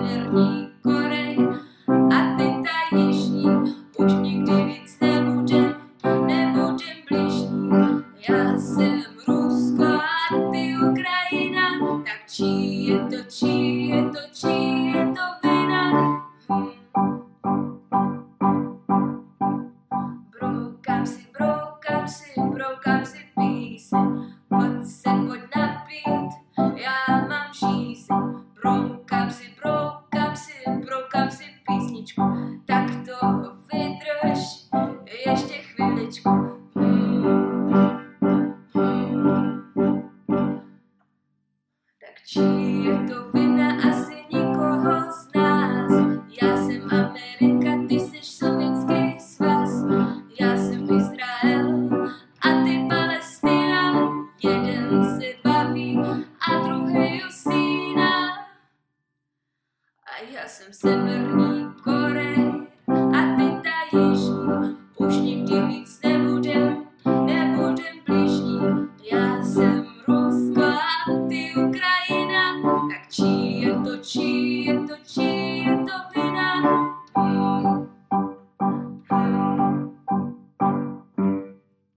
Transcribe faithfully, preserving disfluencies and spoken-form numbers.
Severní Korej a ty ta jižní už nikdy víc nebude, nebudem bližní. Já jsem Rusko a ty Ukrajina, tak čí je to, čí je to, čí je to vina? Broukám si, broukám si, broukám si píseň, pojď se, pojď napít, já mám žízeň. Broukám si, broukám si, broukám si písničku, tak to vydrž ještě chviličku. Tak čí je to vina? Asi nikoho z nás. Já jsem Amerika, ty jsi Sovětský svaz. Já jsem Izrael a ty Palestina. Jeden se baví a druhý usíná. A já jsem Severní